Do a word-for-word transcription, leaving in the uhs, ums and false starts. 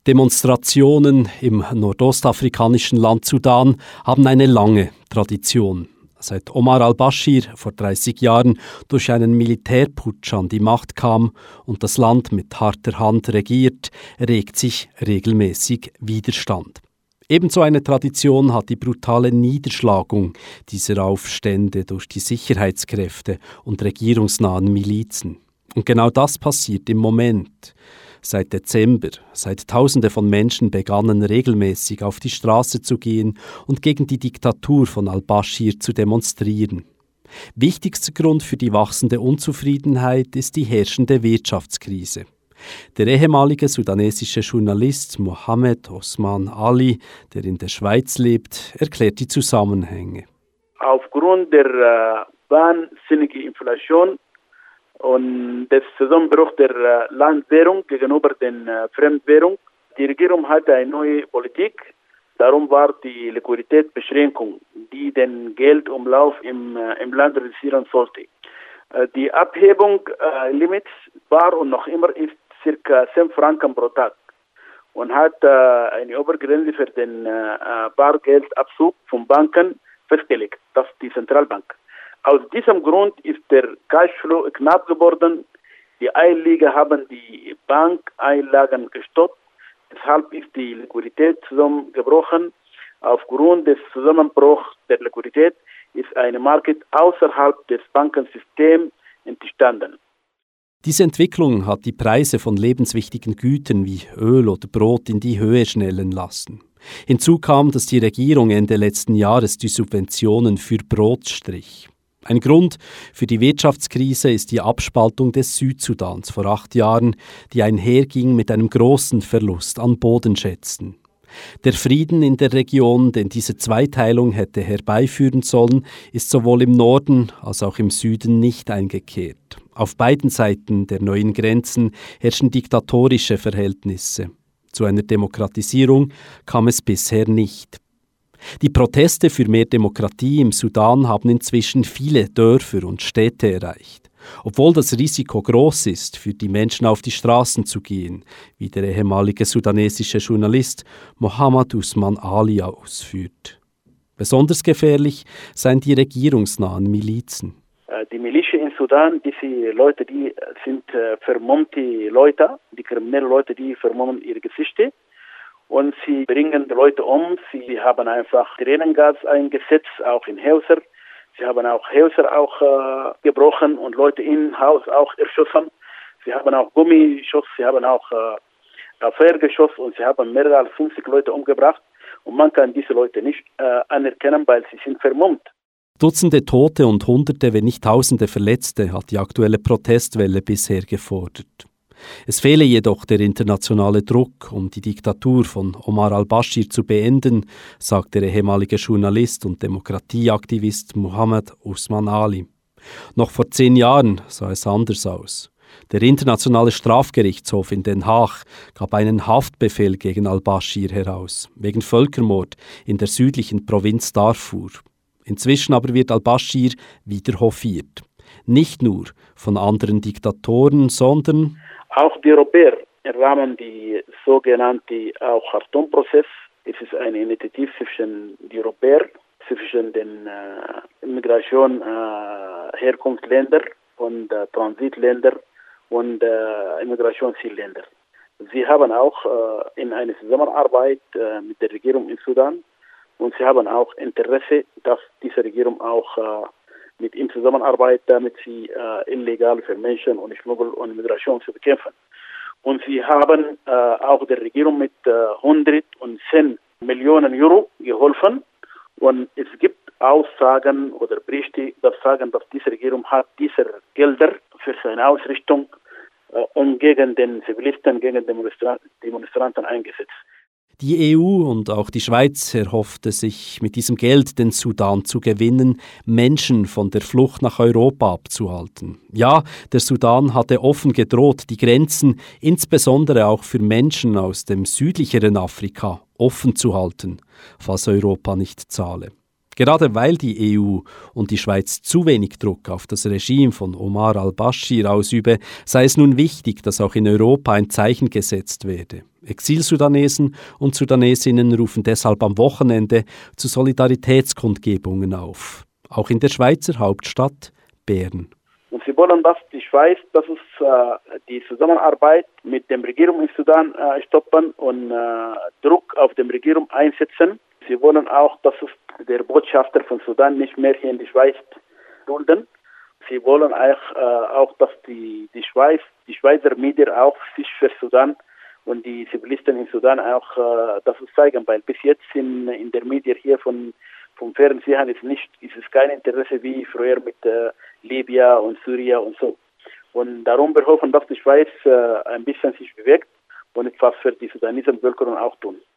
Demonstrationen im nordostafrikanischen Land Sudan haben eine lange Tradition. Seit Omar al-Bashir vor dreißig Jahren durch einen Militärputsch an die Macht kam und das Land mit harter Hand regiert, regt sich regelmäßig Widerstand. Ebenso eine Tradition hat die brutale Niederschlagung dieser Aufstände durch die Sicherheitskräfte und regierungsnahen Milizen. Und genau das passiert im Moment. Seit Dezember, seit Tausende von Menschen begannen regelmäßig auf die Straße zu gehen und gegen die Diktatur von al-Bashir zu demonstrieren. Wichtigster Grund für die wachsende Unzufriedenheit ist die herrschende Wirtschaftskrise. Der ehemalige sudanesische Journalist Mohammed Osman Ali, der in der Schweiz lebt, erklärt die Zusammenhänge. Aufgrund der äh, wahnsinnigen Inflation und des Zusammenbruchs der äh, Landwährung gegenüber der äh, Fremdwährung. Die Regierung hatte eine neue Politik. Darum war die Liquiditätsbeschränkung, die den Geldumlauf im, äh, im Land reduzieren sollte. Äh, die Abhebung äh, Limits war und noch immer ist ca. zehn Franken pro Tag und hat äh, eine Obergrenze für den äh, Bargeldabzug von Banken festgelegt, das ist die Zentralbank. Aus diesem Grund ist der Cashflow knapp geworden. Die Einleger haben die Bankeinlagen gestoppt. Deshalb ist die Liquidität zusammengebrochen. Aufgrund des Zusammenbruchs der Liquidität ist eine Market außerhalb des Bankensystems entstanden. Diese Entwicklung hat die Preise von lebenswichtigen Gütern wie Öl oder Brot in die Höhe schnellen lassen. Hinzu kam, dass die Regierung Ende letzten Jahres die Subventionen für Brot strich. Ein Grund für die Wirtschaftskrise ist die Abspaltung des Südsudans vor acht Jahren, die einherging mit einem großen Verlust an Bodenschätzen. Der Frieden in der Region, den diese Zweiteilung hätte herbeiführen sollen, ist sowohl im Norden als auch im Süden nicht eingekehrt. Auf beiden Seiten der neuen Grenzen herrschen diktatorische Verhältnisse. Zu einer Demokratisierung kam es bisher nicht. Die Proteste für mehr Demokratie im Sudan haben inzwischen viele Dörfer und Städte erreicht. Obwohl das Risiko groß ist, für die Menschen auf die Straßen zu gehen, wie der ehemalige sudanesische Journalist Mohammed Osman Ali ausführt. Besonders gefährlich seien die regierungsnahen Milizen. Die Milizen in Sudan, diese Leute, die sind vermummte Leute, die kriminellen Leute, die vermummen ihre Gesichter. Und sie bringen die Leute um. Sie haben einfach Tränengas eingesetzt, auch in Häusern. Sie haben auch Häuser auch äh, gebrochen und Leute im Haus auch erschossen. Sie haben auch Gummischuss, sie haben auch äh, Feuergeschoss und sie haben mehr als fünfzig Leute umgebracht. Und man kann diese Leute nicht äh, anerkennen, weil sie sind vermummt. Dutzende Tote und Hunderte, wenn nicht Tausende Verletzte hat die aktuelle Protestwelle bisher gefordert. Es fehle jedoch der internationale Druck, um die Diktatur von Omar al-Bashir zu beenden, sagt der ehemalige Journalist und Demokratieaktivist Mohammed Osman Ali. Noch vor zehn Jahren sah es anders aus. Der Internationale Strafgerichtshof in Den Haag gab einen Haftbefehl gegen al-Bashir heraus, wegen Völkermord in der südlichen Provinz Darfur. Inzwischen aber wird al-Bashir wieder hofiert. Nicht nur von anderen Diktatoren, sondern auch die Europäer im Rahmen des sogenannten Khartoum-Prozess. Es ist eine Initiative zwischen den Europäern, zwischen den äh, Migration, äh, Herkunftsländern und äh, Transitländern und äh, Immigrationszielländern. Sie haben auch äh, in einer Zusammenarbeit äh, mit der Regierung in Sudan und sie haben auch Interesse, dass diese Regierung auch äh, mit ihm zusammenarbeitet, damit sie äh, illegal für Menschen und Schmuggel und Migration zu bekämpfen. Und sie haben äh, auch der Regierung mit äh, hundertzehn Millionen Euro geholfen. Und es gibt Aussagen oder Berichte, die sagen, dass diese Regierung hat diese Gelder für seine Ausrichtung äh, und gegen den Zivilisten, gegen Demonstra- Demonstranten eingesetzt. Die E U und auch die Schweiz erhoffte sich, mit diesem Geld den Sudan zu gewinnen, Menschen von der Flucht nach Europa abzuhalten. Ja, der Sudan hatte offen gedroht, die Grenzen, insbesondere auch für Menschen aus dem südlicheren Afrika, offen zu halten, falls Europa nicht zahle. Gerade weil die E U und die Schweiz zu wenig Druck auf das Regime von Omar al-Bashir ausübe, sei es nun wichtig, dass auch in Europa ein Zeichen gesetzt werde. Exilsudanesen und Sudanesinnen rufen deshalb am Wochenende zu Solidaritätskundgebungen auf. Auch in der Schweizer Hauptstadt Bern. Und sie wollen, dass die Schweiz, dass es äh, die Zusammenarbeit mit der Regierung in Sudan äh, stoppen und äh, Druck auf die Regierung einsetzen. Sie wollen auch, dass es der Botschafter von Sudan nicht mehr hier in die Schweiz dulden. Sie wollen auch, äh, auch dass die, die Schweiz, die Schweizer Medien auch sich für Sudan und die Zivilisten in Sudan auch äh, das zeigen, weil bis jetzt in, in der Medien hier von vom Fernsehen ist nicht, ist es kein Interesse wie früher mit äh, Libyen und Syrien und so. Und darum wir hoffen, dass die Schweiz äh, ein bisschen sich bewegt und etwas für die sudanesische Bevölkerung auch tun.